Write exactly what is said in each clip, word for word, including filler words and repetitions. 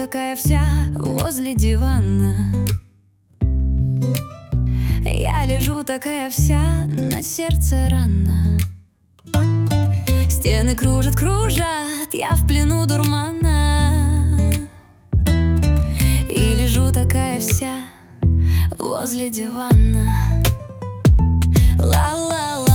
такая вся возле дивана. Я лежу такая вся, на сердце рана. Стены кружат, кружат, я в плену дурмана. И лежу такая вся возле дивана. Ла-ла-ла.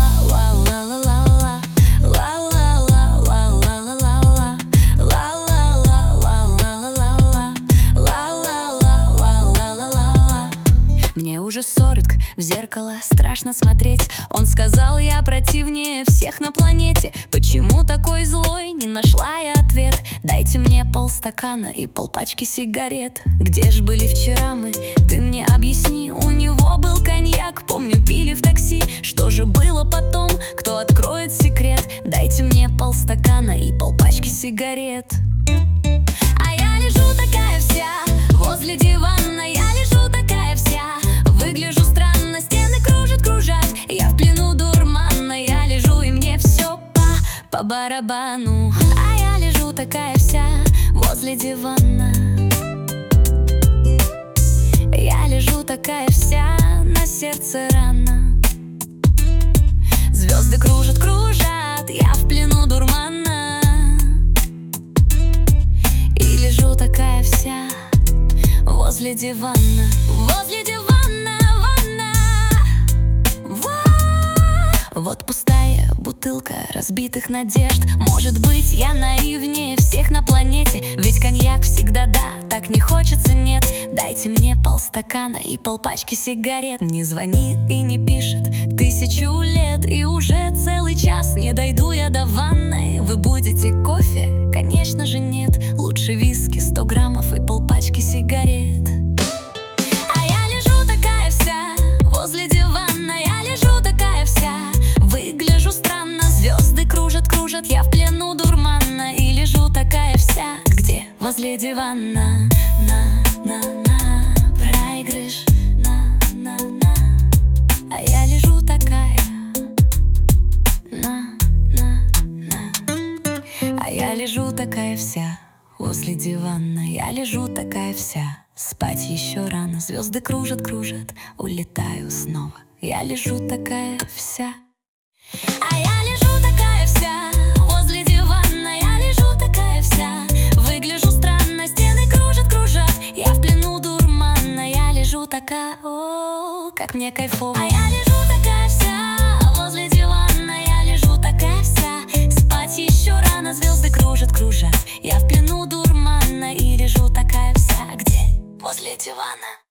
Мне уже сорок, в зеркало страшно смотреть. Он сказал, я противнее всех на планете. Почему такой злой, не нашла я ответ. Дайте мне полстакана и полпачки сигарет. Где ж были вчера мы, ты мне объясни. У него был коньяк, помню, пили в такси. Что же было потом, кто откроет секрет? Дайте мне полстакана и полпачки сигарет. А я лежу такая вся возле дивана. Я лежу такая вся, выгляжу странно, стены кружат, кружат. Я в плену дурмана, я лежу и мне все по, по барабану. А я лежу такая вся возле дивана. Я лежу такая вся, на сердце рана. Звезды кружат, кружат, я в плену дурмана. И лежу такая вся возле дивана. Возле дивана, ванна. Во. Вот пустая бутылка разбитых надежд. Может быть, я наивнее всех на планете. Ведь коньяк всегда да, так не хочется нет. Дайте мне полстакана и полпачки сигарет. Не звонит и не пишет тысячу лет. И уже целый час не дойду я до ванной. Вы будете кофе? Конечно же нет. Лучше виски, сто граммов и полпачки сигарет. А я лежу такая вся возле дивана. Я лежу такая вся, выгляжу странно. Звезды кружат, кружат, я в плену дурмана. И лежу такая вся, где? Возле дивана. На, на, на, проигрыш. На, на, на. А я лежу такая. На, на, на. А я лежу такая вся возле дивана. Я лежу такая вся, спать еще рано. Звезды кружат, кружат, улетаю снова. Я лежу такая вся. А я лежу такая вся возле дивана. Я лежу такая вся, выгляжу странно. Стены кружат, кружат, я в плену дурмана. Я лежу такая, о, как мне кайфово. А я лежу такая вся возле дивана. Я лежу такая вся, спать еще рано. Звезды кружат, кружат, я в плену дурмана. И лежу такая вся, где? Возле дивана.